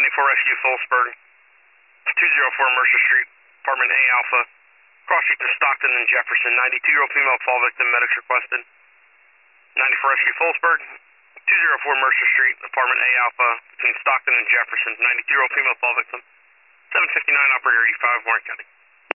94 Rescue Phillipsburg, 204 Mercer Street, apartment A Alpha, cross street to Stockton and Jefferson, 92-year-old female fall victim, medics requested. 94 Rescue Phillipsburg, 204 Mercer Street, apartment A Alpha, between Stockton and Jefferson, 92-year-old female fall victim, 759 operator E5, Warren County.